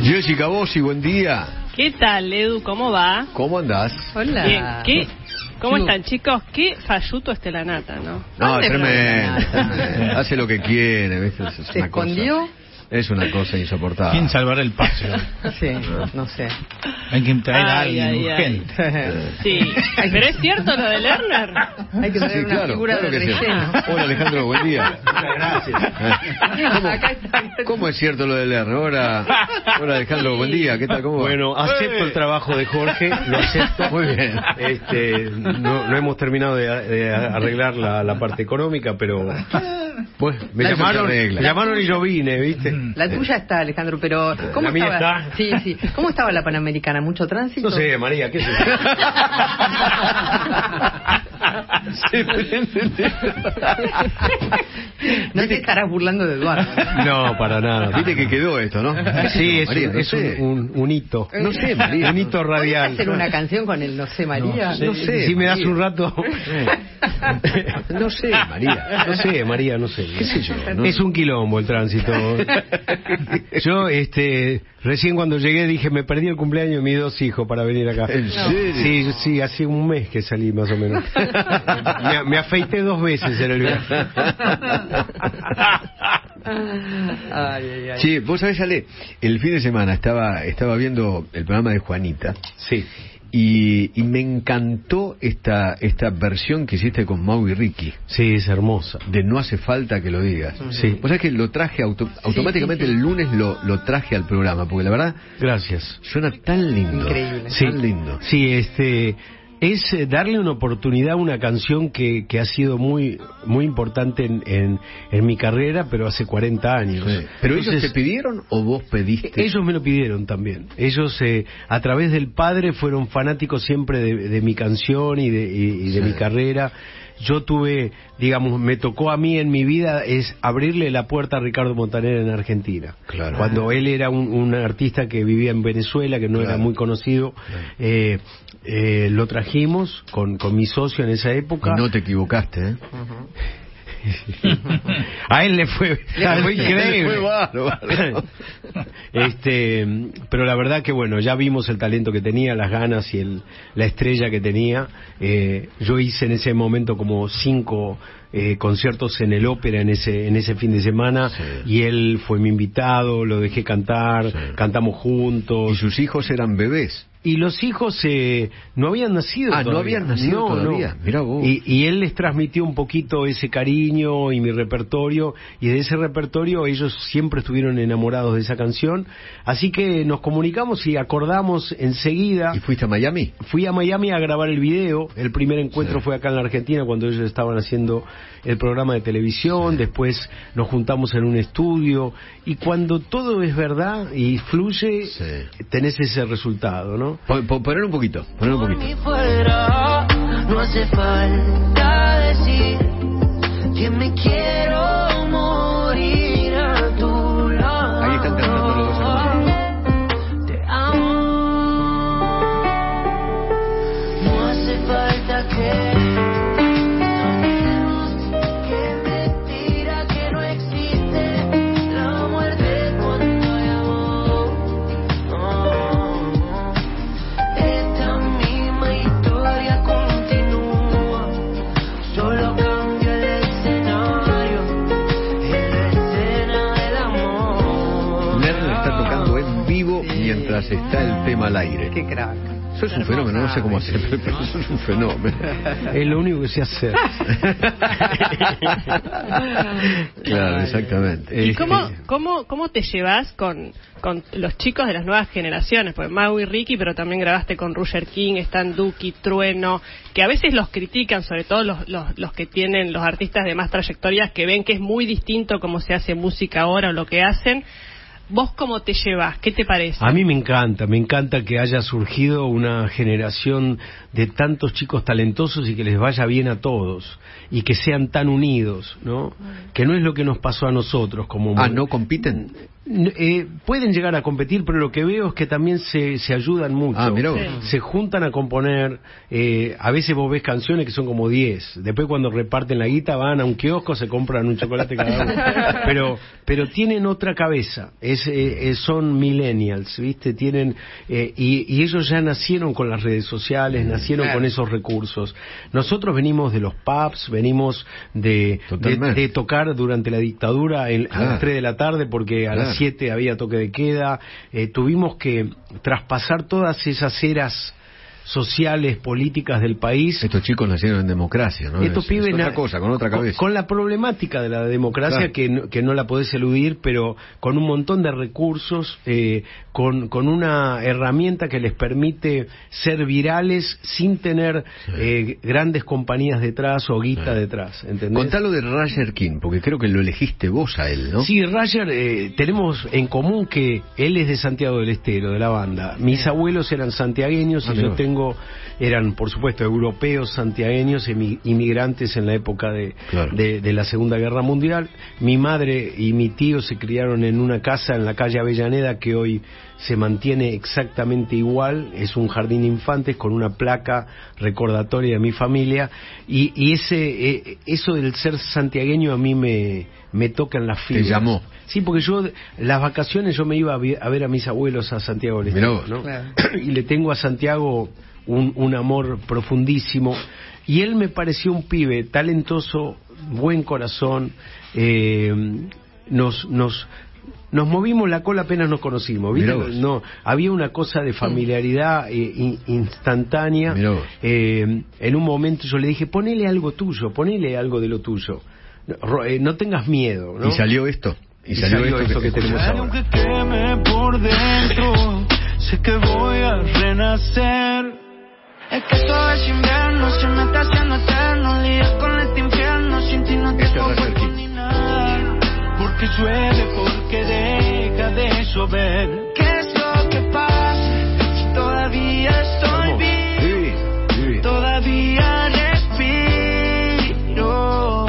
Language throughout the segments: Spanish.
Jessica Bossi, buen día. ¿Qué tal, Edu? ¿Cómo va? ¿Cómo andás? Hola. Bien, ¿cómo están, chicos? Qué falluto la nata, ¿no? No, tremendo. Hace lo que quiere, ¿viste? ¿Se escondió? Es una cosa insoportable. ¿Quién salvará el paso? Sí, no sé. Hay que traer a alguien urgente. Sí, pero es cierto lo de Lerner. Hay que traer una figura de relleno. Hola, Alejandro, buen día. Muchas gracias. Acá está. ¿Cómo es cierto lo de Lerner? Hola, Alejandro, buen día. ¿Qué tal? ¿Cómo va? Bueno, acepto el trabajo de Jorge, lo acepto. Muy bien. No hemos terminado de arreglar la parte económica, pero Pues, me llamaron y yo vine, ¿viste? La tuya está, Alejandro, pero ¿cómo ¿La mía estaba? está? Sí. ¿Cómo estaba la Panamericana? ¿Mucho tránsito? No sé, María, ¿qué sé yo? No te estarás burlando de Eduardo. No, para nada. Viste que quedó esto, ¿no? Sí, es, María, es un hito. No sé, María. Un hito radial. ¿Puedes hacer una canción con el No sé, María? No sé. Si me das María. un rato. No sé, María. María, no sé. ¿Qué sé yo? No Es un quilombo el tránsito. Yo, recién cuando llegué dije, me perdí el cumpleaños de mis dos hijos para venir acá. ¿En serio? Sí, hace un mes que salí más o menos. Me afeité 2 veces en el viaje. Ay. Sí, vos sabés, Ale, el fin de semana estaba viendo el programa de Juanita. Sí. Y me encantó esta versión que hiciste con Mau y Ricky. Sí, es hermosa. De No hace falta que lo digas. Sí. Vos sabés que lo traje automáticamente. Sí. El lunes lo traje al programa, porque la verdad Gracias. suena tan lindo. Increíble. Sí. Tan lindo. Sí, es darle una oportunidad a una canción que ha sido muy muy importante en mi carrera, pero hace 40 años. Sí. ¿Pero ellos Entonces, te pidieron o vos pediste? ellos me lo pidieron también. Ellos, a través del padre, fueron fanáticos siempre de mi canción y de mi carrera. Yo tuve, digamos, me tocó a mí en mi vida es abrirle la puerta a Ricardo Montaner en Argentina. Claro. Cuando él era un artista que vivía en Venezuela, que no era muy conocido, lo trajimos con mi socio en esa época. Y no te equivocaste, ¿eh? A él le fue increíble. Le fue bárbaro. Pero la verdad que bueno, ya vimos el talento que tenía, las ganas y la estrella que tenía. Yo hice en ese momento como 5 conciertos en el ópera en ese fin de semana, Sí. y él fue mi invitado, lo dejé cantar, Sí. cantamos juntos. Y sus hijos eran bebés. Y los hijos no habían nacido todavía. No habían nacido todavía. Mirá vos. Y él les transmitió un poquito ese cariño y mi repertorio, y de ese repertorio ellos siempre estuvieron enamorados de esa canción, así que nos comunicamos y acordamos enseguida. ¿Y fuiste a Miami? Fui a Miami a grabar el video. El primer encuentro fue acá en la Argentina, cuando ellos estaban haciendo el programa de televisión. Después nos juntamos en un estudio, y cuando todo es verdad y fluye, tenés ese resultado, ¿no? Poner un poquito. Fuera, no hace falta decir que me quiero morir a tu lado. Ahí están cantando los dos hermanos. Te amo. No hace falta que soñemos que mentira que no existe la muerte cuando hay amor. Esta misma historia continúa, solo cambia el escenario, en la escena del amor. Lerner está tocando en vivo mientras está el tema al aire. Qué crack. Eso es un fenómeno, no sé cómo hacer, pero eso es un fenómeno. Es lo único que sé hacer. Claro, exactamente. ¿Y cómo te llevas con los chicos de las nuevas generaciones? Pues Mau y Ricky, pero también grabaste con Roger King, están Duki, Trueno, que a veces los critican, sobre todo los que tienen, los artistas de más trayectorias, que ven que es muy distinto cómo se hace música ahora o lo que hacen. ¿Vos cómo te llevas? ¿Qué te parece? A mí me encanta que haya surgido una generación de tantos chicos talentosos y que les vaya bien a todos y que sean tan unidos, ¿no? Que no es lo que nos pasó a nosotros como ¿no compiten? Pueden llegar a competir, pero lo que veo es que también se ayudan mucho. Mirá vos. Sí. Se juntan a componer. A veces vos ves canciones que son como 10. Después, cuando reparten la guita, van a un kiosco, se compran un chocolate cada uno. Pero tienen otra cabeza. Son millennials, ¿viste? Tienen y ellos ya nacieron con las redes sociales, nacieron con esos recursos. Nosotros venimos de los pubs, venimos de tocar durante la dictadura a las 3 de la tarde, porque a las 7 había toque de queda. Tuvimos que traspasar todas esas eras sociales, políticas del país. Estos chicos nacieron en democracia, ¿no? Estos pibes es otra cosa, con otra cabeza. Con la problemática de la democracia, que no la podés eludir, pero con un montón de recursos, con una herramienta que les permite ser virales sin tener grandes compañías detrás o guita detrás, ¿entendés? Contalo de Roger King, porque creo que lo elegiste vos a él, ¿no? Sí, Roger, tenemos en común que él es de Santiago del Estero, de la banda. Mis abuelos eran santiagueños y yo eran, por supuesto, europeos, santiagueños, inmigrantes en la época de la Segunda Guerra Mundial. Mi madre y mi tío se criaron en una casa en la calle Avellaneda que hoy se mantiene exactamente igual. Es un jardín de infantes con una placa recordatoria de mi familia. Y eso del ser santiagueño a mí me toca en las fibras. ¿Te llamó? Sí, porque las vacaciones yo me iba a ver a mis abuelos a Santiago del Estero, ¿no? Claro. Y le tengo a Santiago un amor profundísimo. Y él me pareció un pibe talentoso, buen corazón. Nos movimos la cola apenas nos conocimos, ¿viste? No, había una cosa de familiaridad instantánea. En un momento yo le dije, ponele algo tuyo, ponele algo de lo tuyo. No tengas miedo, ¿no? Y salió esto. Y salió esto que tenemos ahora. Aunque queme por dentro, sé que voy a renacer. Es que todo es invierno, se me está haciendo eterno. Líos con este infierno, sin ti no tengo cuerpo ni nada. Porque llueve, porque deja de llover. ¿Qué es lo que pasa? Si todavía estoy vivo, todavía respiro.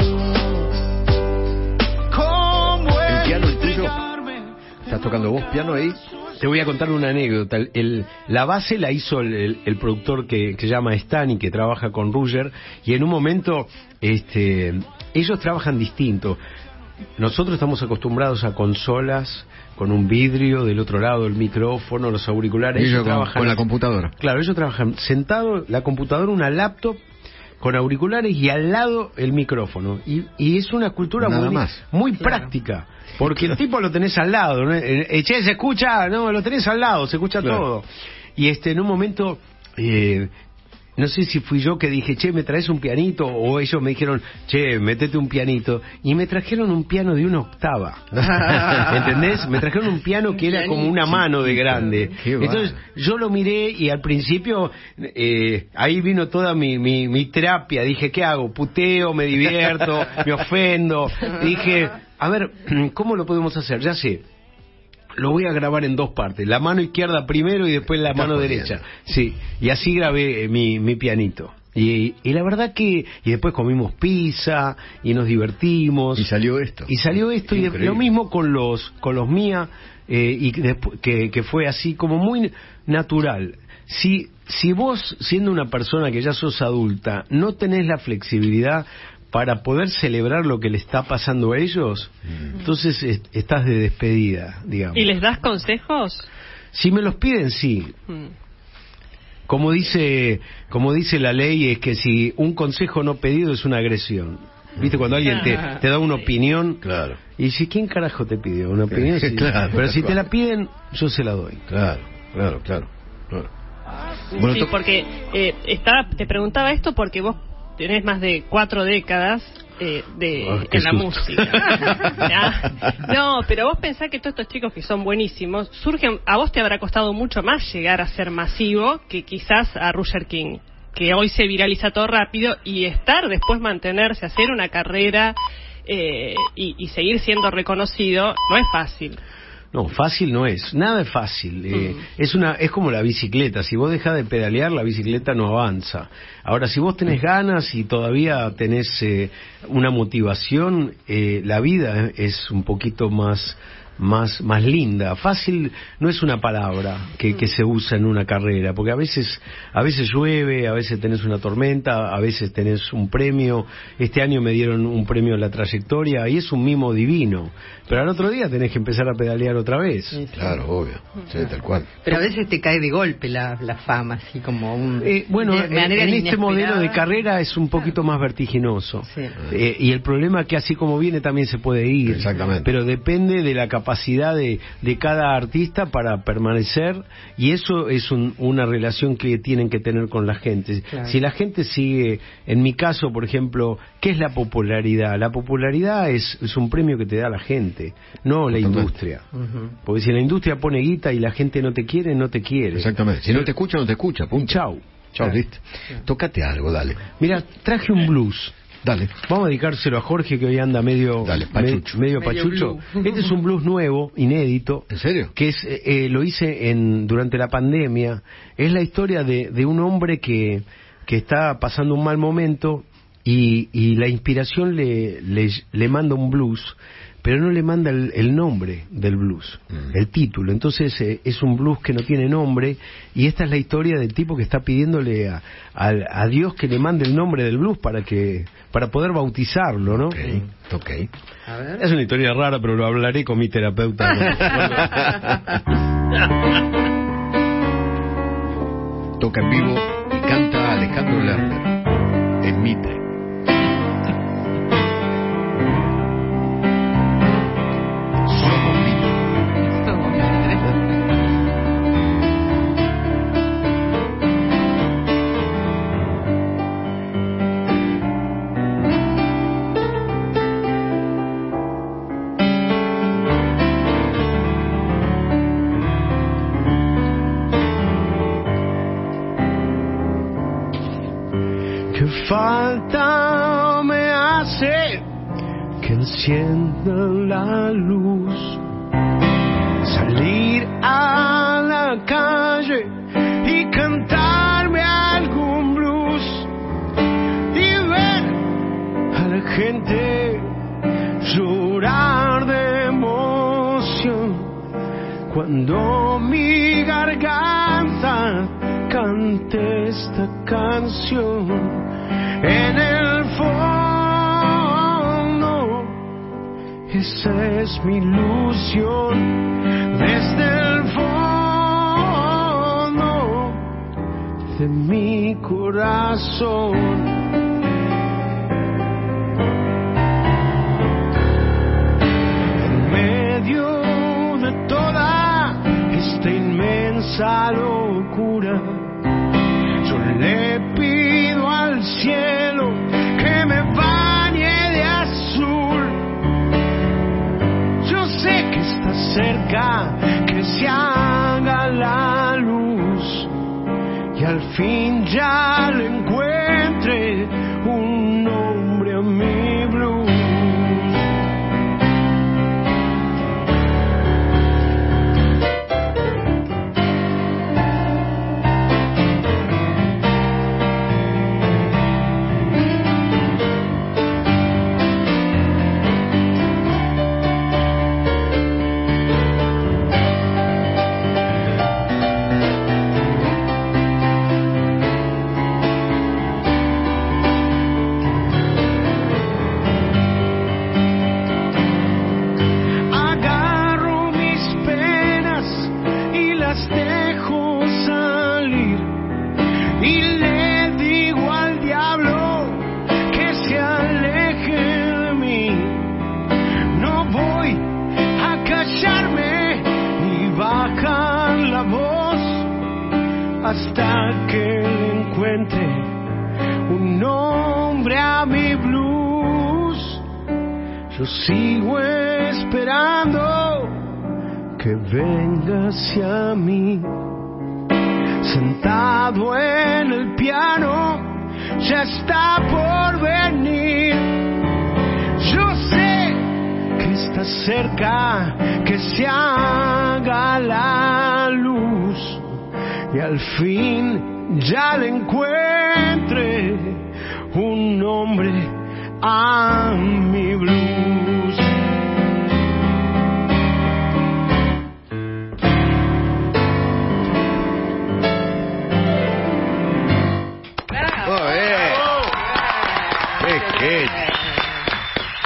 ¿Cómo entregarme? ¿Estás tocando vos piano ahí? Te voy a contar una anécdota. La base la hizo el productor que se llama Stan y que trabaja con Roger, y en un momento ellos trabajan distinto. Nosotros estamos acostumbrados a consolas con un vidrio, del otro lado el micrófono, los auriculares. Ellos trabajan con la computadora. Claro, ellos trabajan sentado, la computadora, una laptop con auriculares y al lado el micrófono. Y es una cultura muy práctica. Porque el tipo lo tenés al lado, ¿no? Che, se escucha, no, lo tenés al lado, se escucha todo. Y en un momento, no sé si fui yo que dije, che, ¿me traes un pianito? O ellos me dijeron, che, metete un pianito. Y me trajeron un piano de 1 octava. ¿Entendés? Me trajeron un piano que era como una mano de grande. Entonces, yo lo miré y al principio, ahí vino toda mi terapia. Dije, ¿qué hago? ¿Puteo? ¿Me divierto? ¿Me ofendo? Dije, a ver, ¿cómo lo podemos hacer? Ya sé. Lo voy a grabar en 2 partes, la mano izquierda primero y después la mano derecha. Sí, y así grabé mi pianito. Y la verdad que... Y después comimos pizza y nos divertimos. Y salió esto. Y lo mismo con los Mía, que fue así como muy natural. Si vos, siendo una persona que ya sos adulta, no tenés la flexibilidad para poder celebrar lo que le está pasando a ellos, entonces estás de despedida, digamos. ¿Y les das consejos? Si me los piden, sí. Como dice la ley, es que si un consejo no pedido es una agresión. ¿Viste? Cuando alguien te da una opinión, claro. Y si, ¿quién carajo te pidió una opinión? Sí. Claro, pero si te la piden, yo se la doy. Claro. Bueno, sí, porque te preguntaba esto porque vos tenés más de 4 décadas en la música. No, pero vos pensás que todos estos chicos que son buenísimos surgen, a vos te habrá costado mucho más llegar a ser masivo que quizás a Roger King, que hoy se viraliza todo rápido, y después mantenerse, hacer una carrera y seguir siendo reconocido no es fácil. No, fácil no es, nada es fácil. Es como la bicicleta, si vos dejás de pedalear, la bicicleta no avanza. Ahora, si vos tenés ganas y todavía tenés una motivación, la vida es un poquito más más linda. Fácil no es una palabra que se usa en una carrera, porque a veces llueve, a veces tenés una tormenta, a veces tenés un premio. Este año me dieron un premio a la trayectoria y es un mimo divino, pero al otro día tenés que empezar a pedalear otra vez. Claro, obvio, sí, tal cual. Pero a veces te cae de golpe la fama, así como un... Bueno, de manera en este inesperada. modelo de carrera es un poquito más vertiginoso. Sí. Y el problema es que así como viene también se puede ir. Exactamente. Pero depende de la capacidad de cada artista para permanecer, y eso es una relación que tienen que tener con la gente. Claro. Si la gente sigue, en mi caso, por ejemplo, ¿qué es la popularidad? La popularidad es un premio que te da la gente, no la industria. Porque si la industria pone guita y la gente no te quiere, no te quiere. Exactamente. Si no te escucha, no te escucha. Punto. Chau. Chau, ¿viste? Tócate algo, dale. Mira, traje un blues. Dale. Vamos a dedicárselo a Jorge, que hoy anda medio pachucho. medio pachucho. Este es un blues nuevo, inédito. ¿En serio? Que es lo hice durante la pandemia. Es la historia de un hombre que está pasando un mal momento y la inspiración le manda un blues, pero no le manda el nombre del blues, el título. Entonces es un blues que no tiene nombre, y esta es la historia del tipo que está pidiéndole a Dios que le mande el nombre del blues para poder bautizarlo, ¿no? Ok. A ver. Es una historia rara, pero lo hablaré con mi terapeuta. Toca en vivo y canta Alejandro Lerner en Mitre. Falta me hace que encienda la luz, salir a la calle y cantarme algún blues y ver a la gente llorar de emoción cuando mi garganta cante esta canción. En el fondo, esa es mi ilusión, desde el fondo de mi corazón. En medio de toda esta inmensa locura, yo le pido al cielo que me bañe de azul. Yo sé que está cerca, que se haga la luz y al fin ya le encuentre un nombre a mi blues. Hasta que le encuentre un nombre a mi blues. Yo sigo esperando que venga hacia mí. Sentado en el piano, ya está por venir. Yo sé que está cerca, que se haga la luz y al fin ya le encuentre un nombre a mi blues.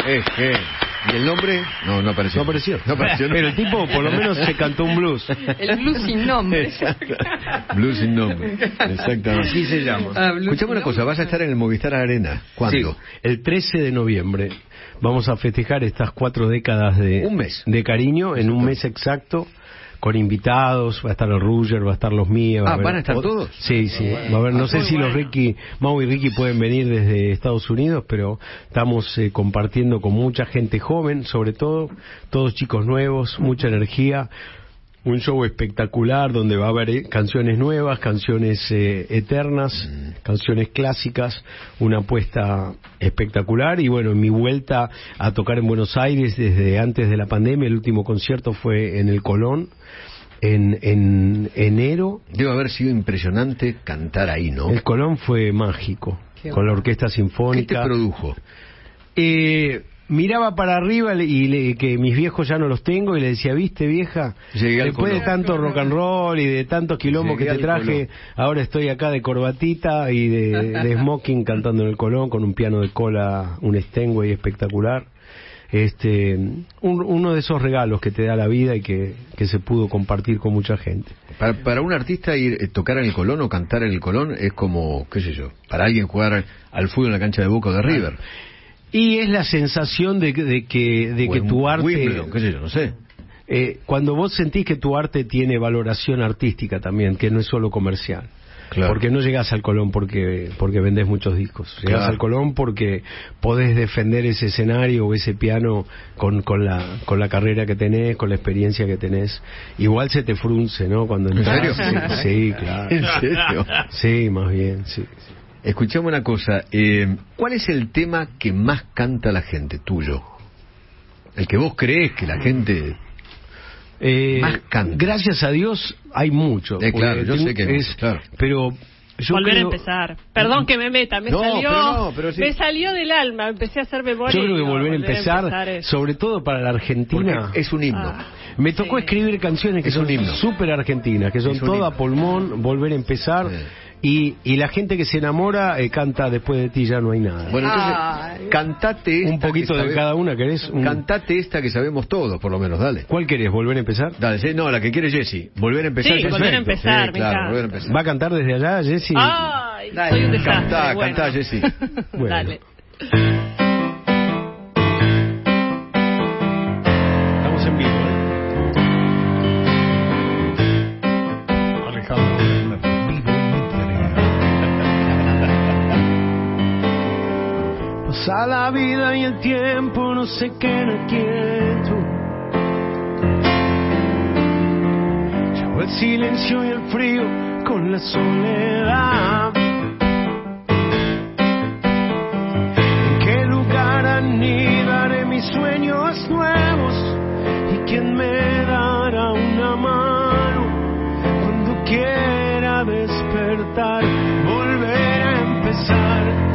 ¿Y el nombre? No apareció. No apareció. Pero el tipo por lo menos se cantó un blues. El blues sin nombre. Blues sin nombre. Exactamente. Así se llama. Escuchame una cosa, vas a estar en el Movistar Arena. ¿Cuándo? Sí, el 13 de noviembre. Vamos a festejar estas 4 décadas de... Un mes. De cariño, en un mes exacto. Con invitados, va a estar el Ruger, va a estar los Mía. ¿Van a estar todos? Sí, va a haber, no sé si los Mau y Ricky pueden venir desde Estados Unidos, pero estamos compartiendo con mucha gente joven, sobre todo, todos chicos nuevos, mucha energía, un show espectacular donde va a haber canciones nuevas, canciones eternas, canciones clásicas, una apuesta espectacular. Y bueno, en mi vuelta a tocar en Buenos Aires desde antes de la pandemia, el último concierto fue en el Colón en enero. Debe haber sido impresionante cantar ahí, ¿no? El Colón fue mágico, con la orquesta sinfónica. ¿Qué te produjo? Miraba para arriba y que mis viejos ya no los tengo y le decía, ¿viste, vieja? Después de tanto rock and roll y de tantos quilombos que te traje, ahora estoy acá de corbatita y de smoking cantando en el Colón con un piano de cola, un Steinway espectacular. Uno de esos regalos que te da la vida y que se pudo compartir con mucha gente. Para un artista tocar en el Colón o cantar en el Colón es como, qué sé yo, para alguien jugar al fútbol en la cancha de Boca o de River. Y es la sensación de que tu arte... Wimbledon, qué sé yo, no sé. Cuando vos sentís que tu arte tiene valoración artística también, que no es solo comercial. Claro. Porque no llegás al Colón porque vendés muchos discos. Llegás al Colón porque podés defender ese escenario o ese piano con la carrera que tenés, con la experiencia que tenés. Igual se te frunce, ¿no? Cuando entras. ¿En serio? Sí, claro. ¿En serio? Sí, más bien, sí. Escuchame una cosa, ¿cuál es el tema que más canta la gente, tuyo? El que vos creés que la gente más canta. Gracias a Dios hay mucho. Claro, yo sé que claro. Pero yo volver creo... a empezar. Perdón que me meta, sí. Me salió del alma, empecé a hacer memoria. Yo creo que volver a empezar sobre todo para la Argentina, porque es un himno. Me tocó escribir canciones que son súper argentinas, que son todas a pulmón, volver a empezar. Y la gente que se enamora canta Después de ti ya no hay nada. Bueno, entonces, cantate esta. Un poquito de cada una, ¿querés? Cantate esta que sabemos todos, por lo menos, dale. ¿Cuál querés? ¿Volver a empezar? Dale, sí, no, la que quiere Jessy. Volver a empezar. Sí, volver a empezar, sí, claro, volver a empezar. ¿Va a cantar desde allá, Jessy? Ay, soy un desastre. Cantá, Jessy. Bueno. Dale. Estamos en vivo, Pasa la vida y el tiempo no se queda quieto. Llevo el silencio y el frío con la soledad. ¿En qué lugar anidaré mis sueños nuevos? ¿Y quién me dará una mano cuando quiera despertar? Volver a empezar.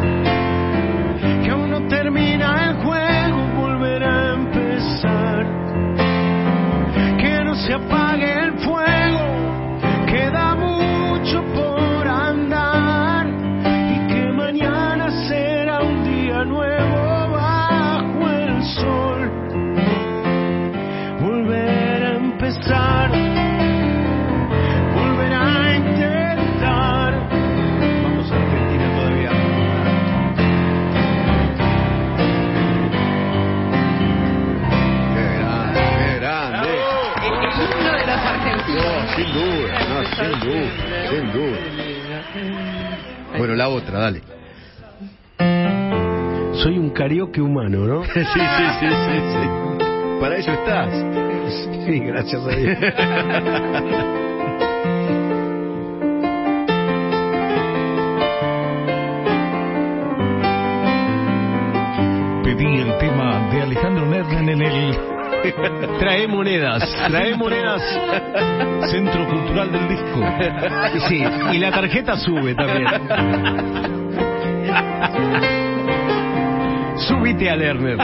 Termina el juego, volver a empezar. Que no se apague el fuego, queda mucho por andar. Y que mañana será un día nuevo bajo el sol. Volver a empezar, volver a intentar. Vamos a Argentina todavía. Sin duda. Bueno, la otra, dale. Soy un karaoke humano, ¿no? Sí. Para eso estás. Sí, gracias a Dios. Pedí el tema de Alejandro Lerner en el... Trae monedas. Centro Cultural del Disco. Sí, y la tarjeta sube también. Subite a Lerner.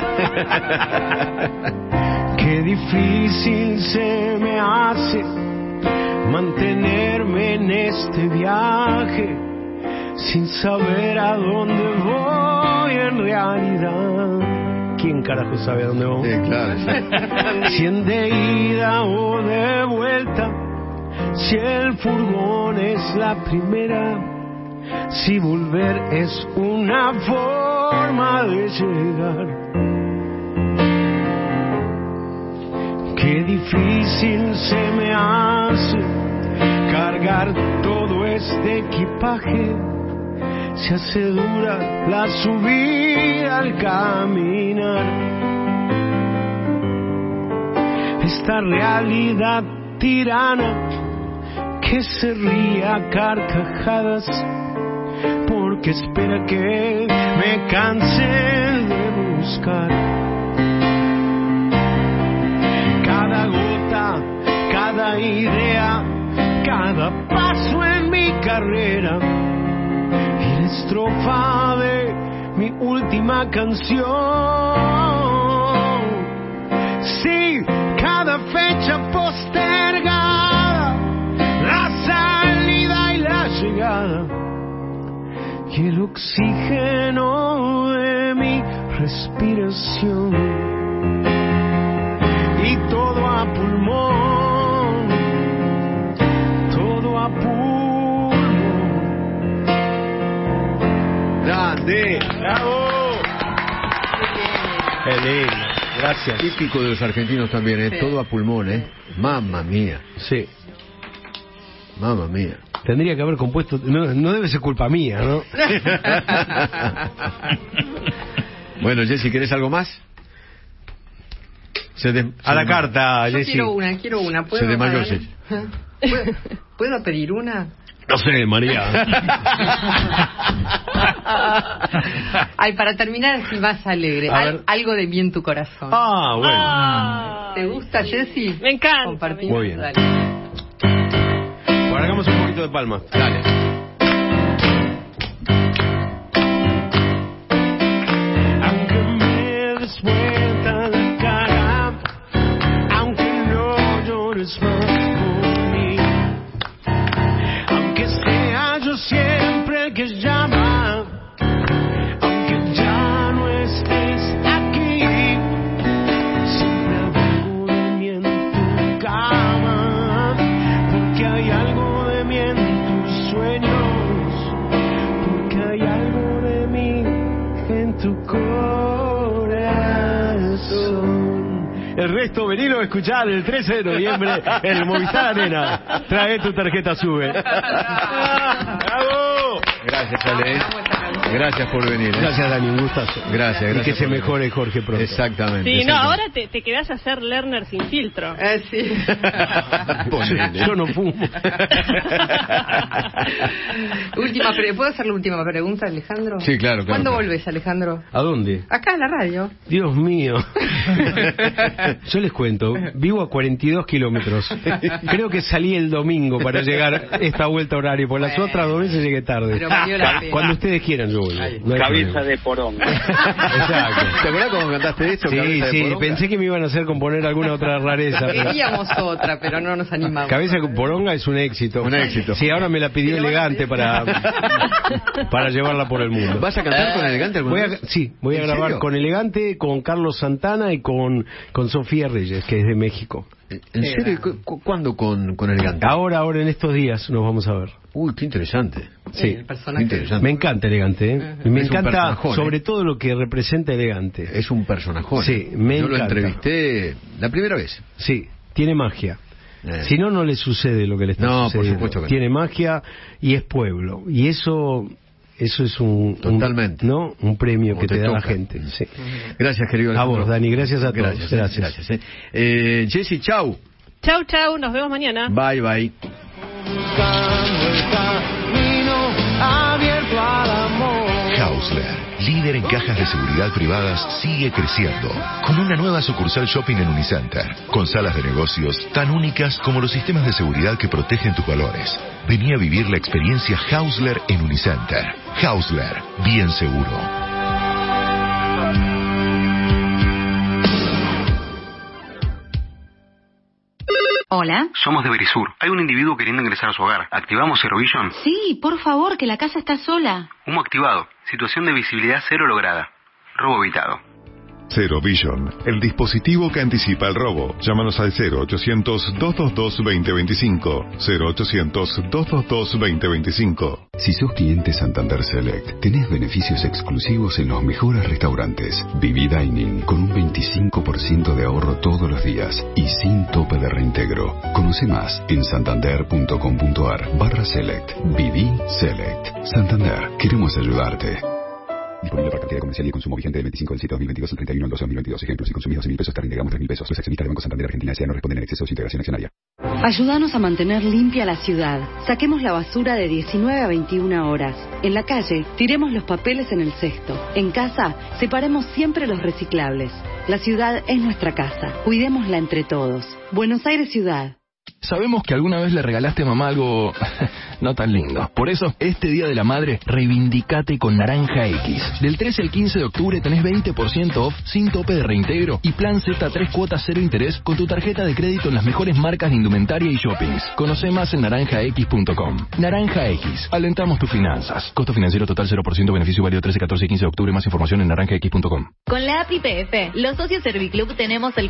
Qué difícil se me hace mantenerme en este viaje sin saber a dónde voy en realidad. ¿quién carajo sabe a dónde vamos? Claro, sí. Si en de ida o de vuelta, si el furgón es la primera, si volver es una forma de llegar. Qué difícil se me hace cargar todo este equipaje. Se hace dura la subida al caminar. Esta realidad tirana que se ríe a carcajadas porque espera que me canse de buscar. Cada gota, cada idea, cada paso en mi carrera y la estrofa de mi última canción. Sí, cada fecha postergada, la salida y la llegada y el oxígeno de mi respiración. Y todo a pulmón, todo a pulmón. ¡Grande! ¡Bravo! Elena, gracias. Típico de los argentinos también, ¿eh? Sí. Todo a pulmón, ¿eh? Mamma mía, Sí. mamma mía. Tendría que haber compuesto... No debe ser culpa mía, ¿no? Bueno, Jessy, ¿querés algo más? A la carta, Yo Jessy. quiero una. Se desmayó, ¿Puedo, ¿Puedo pedir una? No sé, María. Ay, para terminar así más alegre. A ver. Algo de mí en tu corazón. Ah, bueno. Ah, ¿Te gusta, Jessy? me encanta. Compartimos. Muy bien. Dale. Bueno, hagamos un poquito de palma. Dale. Aunque me des vuelta la cara, aunque no llores más por mí, aunque sea yo siempre el que llama, aunque ya no estés aquí, siempre habrá algo de mí en tu cama, porque hay algo de mí en tus sueños, porque hay algo de mí en tu corazón. El resto venilo a escuchar el 13 de noviembre en el Movistar Arena. Trae tu tarjeta, sube. ¡Bravo! Gracias, Ale. Gracias por venir. ¿eh? Gracias, Dani, un gustazo. Gracias, Y que gracias se por venir. mejore Jorge pronto. Exactamente. Sí, no, exactamente. ahora te quedás a hacer Lerner sin filtro. Sí. Ponele. Yo no fumo. ¿Puedo hacer la última pregunta, Alejandro? Sí, claro, claro, ¿Cuándo claro. volvés, Alejandro? ¿A dónde? Acá en la radio. Dios mío. Yo les cuento, vivo a 42 kilómetros. Creo que salí el domingo para llegar a esta vuelta horaria, por las Bueno. otras 2 veces llegué tarde. Pero valió la pena. Cuando ustedes quieran yo vuelvo. No hay Cabeza problema. de poronga. Exacto. ¿Te acuerdas cómo cantaste eso? Sí, Cabeza de sí, poronga? pensé que me iban a hacer componer alguna otra rareza. pero- Queríamos otra, pero no nos animamos. Cabeza con poronga es un éxito. Un éxito. Sí, ahora me la pidió Pero elegante bueno, para llevarla por el mundo. ¿Vas a cantar con Elegante alguna vez? Sí, voy a ¿En grabar serio? con Elegante, con Carlos Santana y con Sofía Reyes, que es de México. ¿En serio? ¿Cuándo con Elegante? Ahora en estos días nos vamos a ver. Uy, qué interesante. Sí, el personaje. Interesante. me encanta Elegante, ¿eh? Y me Es un encanta personajón, sobre todo lo que representa Elegante. Es un personajón. Sí, me Yo lo encanta. entrevisté la primera vez. Sí, tiene magia. Eh. Si no, no le sucede lo que le está No, por sucediendo. supuesto que no. Tiene magia y es pueblo. Y eso es un Totalmente. ¿no? Un premio Como que te da la toca. gente. Sí. Gracias, querido A Alejandro. vos, Dani, gracias a todos. Gracias. Gracias. Jessy, chau. Chau, chau, nos vemos mañana. Bye, bye. Buscando el camino abierto al amor. Hausler, líder en cajas de seguridad privadas, sigue creciendo con una nueva sucursal shopping en Unicenter, con salas de negocios tan únicas como los sistemas de seguridad que protegen tus valores. Vení a vivir la experiencia Hausler en Unicenter. Hausler, bien seguro. Hola. Somos de Verisur. Hay un individuo queriendo ingresar a su hogar. ¿Activamos Zero Vision? Sí, por favor, que la casa está sola. Humo activado. Situación de visibilidad cero lograda. Robo evitado. Zero Vision, el dispositivo que anticipa el robo. Llámanos al 0800-222-2025. 0800-222-2025. Si sos cliente Santander Select, tenés beneficios exclusivos en los mejores restaurantes. Viví Dining con un 25% de ahorro todos los días y sin tope de reintegro. Conoce más en santander.com.ar/select. Viví Select. Santander, queremos ayudarte. Disponible para cartera comercial y de consumo vigente del 25 del 7 de 2022 al 31 del 12 de 2022. Ejemplo, si consumís 12.000 pesos, te reintegramos 3.000 pesos. Los accionistas del Banco Santander Argentina S.A. no responden en exceso de su integración accionaria. Ayúdanos a mantener limpia la ciudad. Saquemos la basura de 19 a 21 horas. En la calle, tiremos los papeles en el cesto. En casa, separemos siempre los reciclables. La ciudad es nuestra casa. Cuidémosla entre todos. Buenos Aires Ciudad. Sabemos que alguna vez le regalaste a mamá algo no tan lindo. Por eso, este Día de la Madre, reivindicate con Naranja X. Del 13 al 15 de octubre tenés 20% off sin tope de reintegro y plan Z 3 cuotas 0 interés con tu tarjeta de crédito en las mejores marcas de indumentaria y shoppings. Conoce más en naranjax.com. Naranja X. Alentamos tus finanzas. Costo financiero total 0%. Beneficio válido 13, 14 y 15 de octubre. Más información en naranjax.com. Con la API PF, los socios Serviclub tenemos el